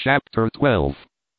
Chapter 12.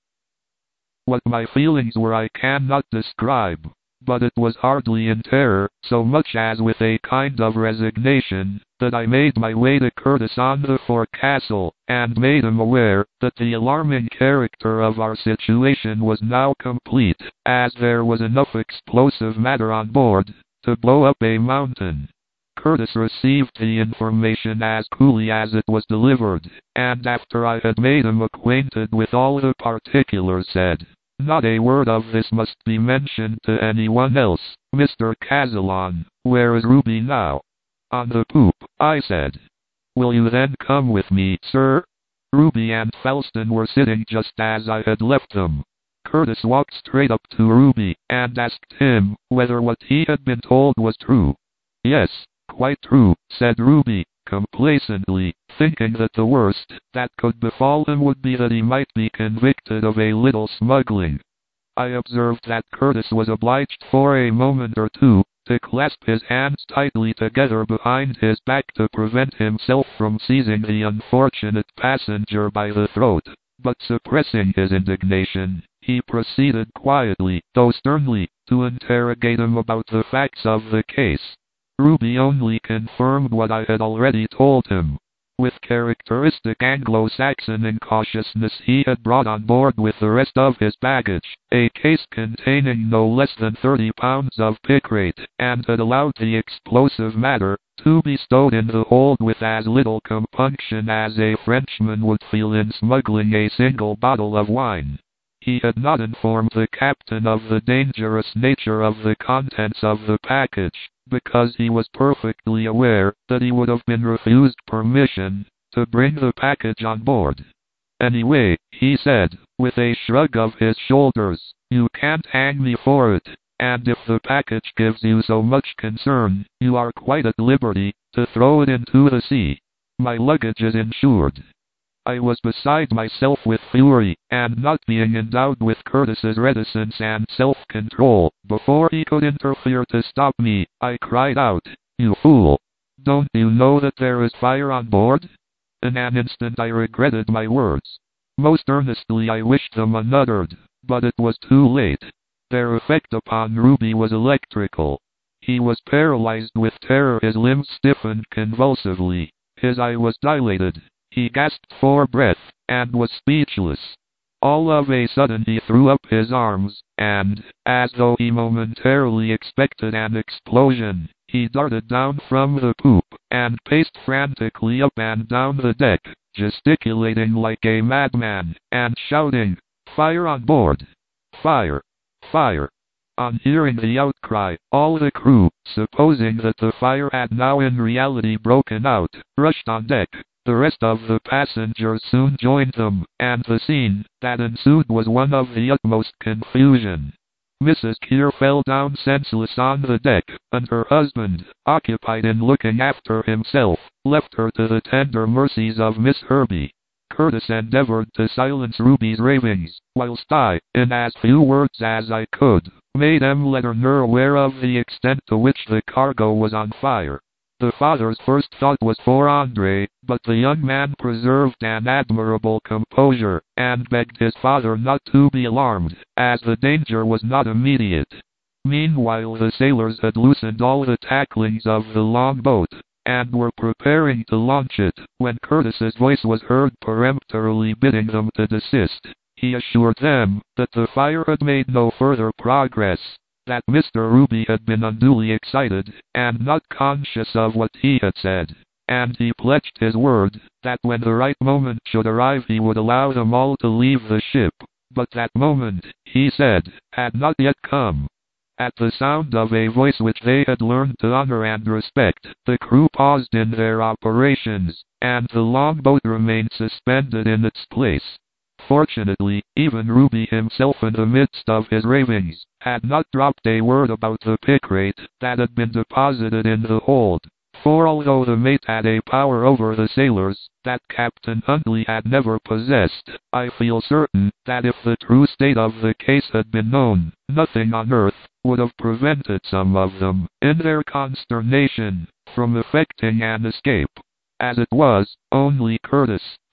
What my feelings were I cannot describe, but it was hardly in terror, so much as with a kind of resignation, that I made my way to Curtis on the forecastle, and made him aware that the alarming character of our situation was now complete, as there was enough explosive matter on board to blow up a mountain. Curtis received the information as coolly as it was delivered, and after I had made him acquainted with all the particulars said, "Not a word of this must be mentioned to anyone else. Mr. Kazallon, where is Ruby now?" "On the poop," I said. "Will you then come with me, sir?" Ruby and Falston were sitting just as I had left them. Curtis walked straight up to Ruby, and asked him whether what he had been told was true. "Yes, quite true," said Ruby, complacently, thinking that the worst that could befall him would be that he might be convicted of a little smuggling. I observed that Curtis was obliged for a moment or two to clasp his hands tightly together behind his back to prevent himself from seizing the unfortunate passenger by the throat, but suppressing his indignation, he proceeded quietly, though sternly, to interrogate him about the facts of the case. Ruby only confirmed what I had already told him. With characteristic Anglo-Saxon incautiousness he had brought on board with the rest of his baggage a case containing no less than 30 pounds of picrate, and had allowed the explosive matter to be stowed in the hold with as little compunction as a Frenchman would feel in smuggling a single bottle of wine. He had not informed the captain of the dangerous nature of the contents of the package, because he was perfectly aware that he would have been refused permission to bring the package on board. "Anyway," he said, with a shrug of his shoulders, "you can't hang me for it, and if the package gives you so much concern, you are quite at liberty to throw it into the sea. My luggage is insured." I was beside myself with fury, and not being endowed with Curtis's reticence and self-control, before he could interfere to stop me, I cried out, "You fool! Don't you know that there is fire on board?" In an instant I regretted my words. Most earnestly I wished them unuttered, but it was too late. Their effect upon Ruby was electrical. He was paralyzed with terror, his limbs stiffened convulsively, his eye was dilated. He gasped for breath, and was speechless. All of a sudden he threw up his arms, and, as though he momentarily expected an explosion, he darted down from the poop, and paced frantically up and down the deck, gesticulating like a madman, and shouting, "Fire on board! Fire! Fire!" On hearing the outcry, all the crew, supposing that the fire had now in reality broken out, rushed on deck. The rest of the passengers soon joined them, and the scene that ensued was one of the utmost confusion. Mrs. Keir fell down senseless on the deck, and her husband, occupied in looking after himself, left her to the tender mercies of Miss Herbey. Curtis endeavored to silence Ruby's ravings, whilst I, in as few words as I could, made M. Letourneur aware of the extent to which the cargo was on fire. The father's first thought was for Andre, but the young man preserved an admirable composure, and begged his father not to be alarmed, as the danger was not immediate. Meanwhile the sailors had loosened all the tacklings of the longboat, and were preparing to launch it, when Curtis's voice was heard peremptorily bidding them to desist. He assured them that the fire had made no further progress, that Mr. Ruby had been unduly excited, and not conscious of what he had said, and he pledged his word that when the right moment should arrive he would allow them all to leave the ship. But that moment, he said, had not yet come. At the sound of a voice which they had learned to honor and respect, the crew paused in their operations, and the longboat remained suspended in its place. Fortunately, even Ruby himself, in the midst of his ravings, had not dropped a word about the picrate that had been deposited in the hold, for although the mate had a power over the sailors that Captain Huntley had never possessed, I feel certain that if the true state of the case had been known, nothing on earth would have prevented some of them, in their consternation, from effecting an escape. As it was, only Curtis,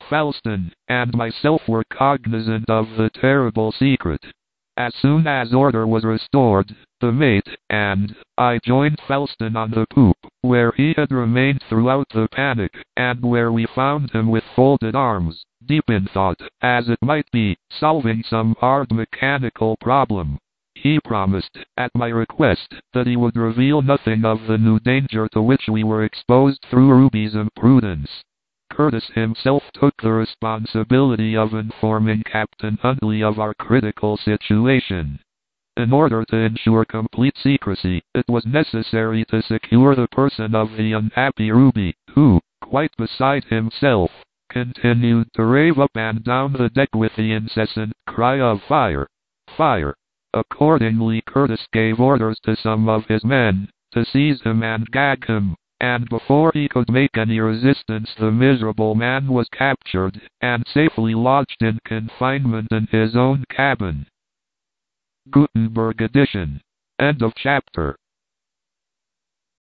Falston and myself were cognizant of the terrible secret. As soon as order was restored, the mate and I joined Falston on the poop, where he had remained throughout the panic, and where we found him with folded arms, deep in thought, as it might be, solving some hard mechanical problem. He promised, at my request, that he would reveal nothing of the new danger to which we were exposed through Ruby's imprudence. Curtis himself took the responsibility of informing Captain Huntley of our critical situation. In order to ensure complete secrecy, it was necessary to secure the person of the unhappy Ruby, who, quite beside himself, continued to rave up and down the deck with the incessant cry of "Fire! Fire!" Accordingly, Curtis gave orders to some of his men to seize him and gag him, and before he could make any resistance the miserable man was captured and safely lodged in confinement in his own cabin. Gutenberg edition. End of chapter.